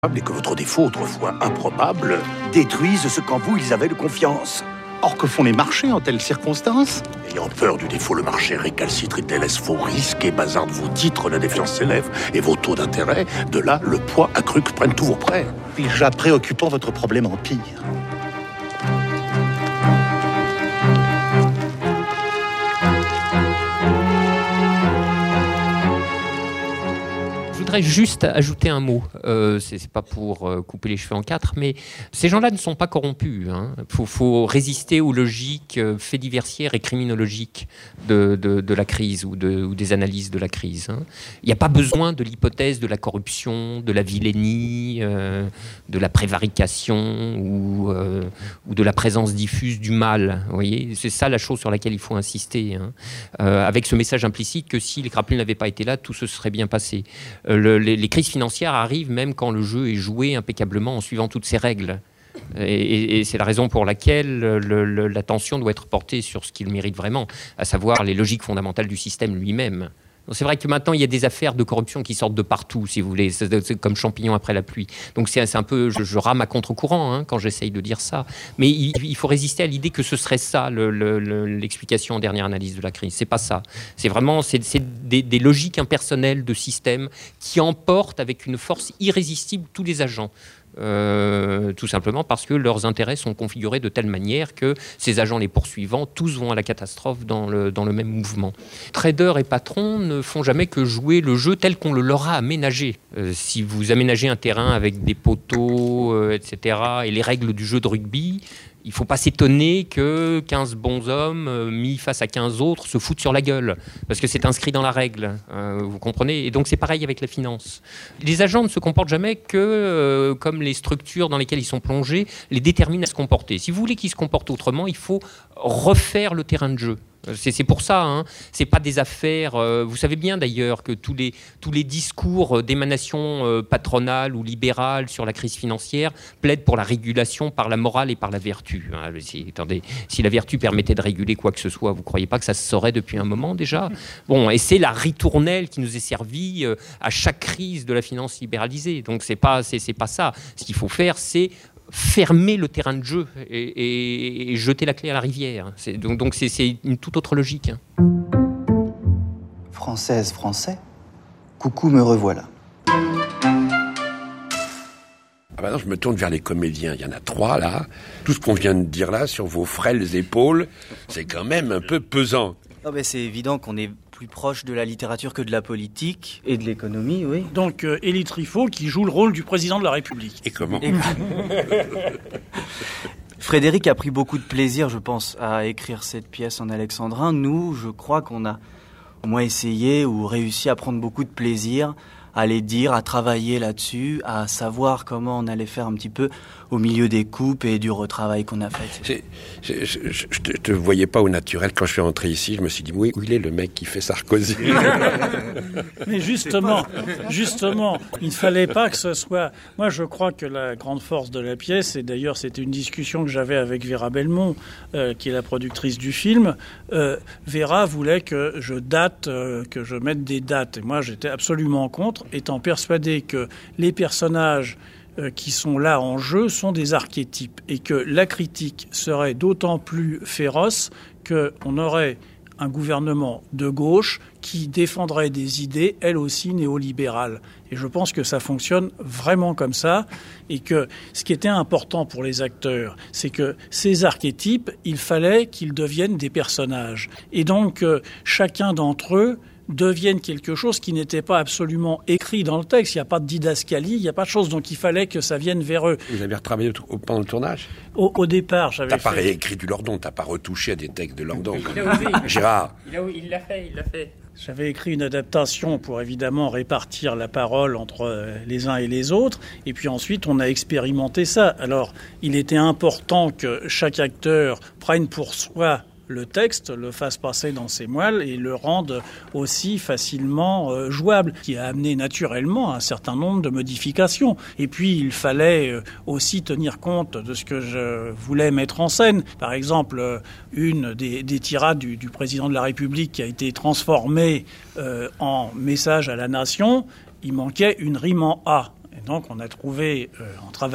Et que votre défaut, autrefois improbable, détruise ce qu'en vous ils avaient de confiance. Or, que font les marchés en telles circonstances ? Ayant peur du défaut, le marché récalcitre et délaisse vos risques et bazarde vos titres, la défiance s'élève et vos taux d'intérêt. De là, le poids accru que prennent tous vos prêts. Déjà préoccupant, votre problème empire. Je voudrais juste ajouter un mot. C'est pas pour couper les cheveux en quatre, mais ces gens-là ne sont pas corrompus. Faut résister aux logiques faits diversières et criminologiques de la crise ou des analyses de la crise. Il n'y a pas besoin de l'hypothèse de la corruption, de la vilainie, de la prévarication ou de la présence diffuse du mal. Vous voyez, c'est ça la chose sur laquelle il faut insister. Avec ce message implicite que si les Kraplin n'avaient pas été là, tout se serait bien passé. Les crises financières arrivent même quand le jeu est joué impeccablement en suivant toutes ses règles. Et c'est la raison pour laquelle l'attention doit être portée sur ce qu'il mérite vraiment, à savoir les logiques fondamentales du système lui-même. Donc c'est vrai que maintenant, il y a des affaires de corruption qui sortent de partout, si vous voulez. C'est comme champignons après la pluie. Donc c'est un peu... Je rame à contre-courant quand j'essaye de dire ça. Mais il faut résister à l'idée que ce serait ça, l'explication en dernière analyse de la crise. C'est pas ça. C'est vraiment des logiques impersonnelles de système qui emportent avec une force irrésistible tous les agents. Tout simplement parce que leurs intérêts sont configurés de telle manière que ces agents les poursuivants, tous vont à la catastrophe dans le même mouvement. Traders et patrons ne font jamais que jouer le jeu tel qu'on le leur a aménagé. Si vous aménagez un terrain avec des poteaux, etc., et les règles du jeu de rugby, il ne faut pas s'étonner que 15 bons hommes mis face à 15 autres se foutent sur la gueule, parce que c'est inscrit dans la règle, vous comprenez ? Et donc c'est pareil avec la finance. Les agents ne se comportent jamais que comme les structures dans lesquelles ils sont plongés les déterminent à se comporter. Si vous voulez qu'ils se comportent autrement, il faut refaire le terrain de jeu. C'est pour ça, c'est pas des affaires. Vous savez bien d'ailleurs que tous les discours d'émanation patronale ou libérale sur la crise financière plaident pour la régulation par la morale et par la vertu. Attendez, si la vertu permettait de réguler quoi que ce soit, vous croyez pas que ça se saurait depuis un moment déjà ? Bon, et c'est la ritournelle qui nous est servie à chaque crise de la finance libéralisée. Donc c'est pas ça. Ce qu'il faut faire, c'est fermer le terrain de jeu et jeter la clé à la rivière. Donc c'est une toute autre logique. Française, Français, coucou, me revoilà. Ah bah non, je me tourne vers les comédiens. Il y en a 3 là. Tout ce qu'on vient de dire là sur vos frêles épaules, c'est quand même un peu pesant. Ah ben c'est évident qu'on est plus proche de la littérature que de la politique et de l'économie, oui. Donc Élie Trifot qui joue le rôle du président de la République. Et comment ? Frédéric a pris beaucoup de plaisir, je pense, à écrire cette pièce en alexandrin. Nous, je crois qu'on a au moins essayé ou réussi à prendre beaucoup de plaisir à les dire, à travailler là-dessus, à savoir comment on allait faire un petit peu au milieu des coupes et du retravail qu'on a fait. Je te voyais pas au naturel. Quand je suis rentré ici, je me suis dit, oui, où il est le mec qui fait Sarkozy ? Mais justement, il ne fallait pas que ce soit... Moi, je crois que la grande force de la pièce, et d'ailleurs c'était une discussion que j'avais avec Vera Belmont, qui est la productrice du film, Vera voulait que je date, que je mette des dates. Et moi, j'étais absolument contre, étant persuadé que les personnages qui sont là en jeu sont des archétypes et que la critique serait d'autant plus féroce qu'on aurait un gouvernement de gauche qui défendrait des idées, elles aussi néolibérales. Et je pense que ça fonctionne vraiment comme ça et que ce qui était important pour les acteurs, c'est que ces archétypes, il fallait qu'ils deviennent des personnages. Et donc, chacun d'entre eux deviennent quelque chose qui n'était pas absolument écrit dans le texte. Il n'y a pas de didascalie, il n'y a pas de chose. Donc il fallait que ça vienne vers eux. Vous avez retravaillé pendant le tournage ? Au départ, j'avais fait... T'as pas réécrit du Lordon, t'as pas retouché à des textes de Lordon. Gérard. Il l'a fait. J'avais écrit une adaptation pour évidemment répartir la parole entre les uns et les autres. Et puis ensuite, on a expérimenté ça. Alors, il était important que chaque acteur prenne pour soi le texte, le fasse passer dans ses moelles et le rende aussi facilement jouable, qui a amené naturellement un certain nombre de modifications. Et puis, il fallait aussi tenir compte de ce que je voulais mettre en scène. Par exemple, une des tirades du président de la République qui a été transformée en message à la nation, il manquait une rime en A. Et donc on a trouvé, en travaillant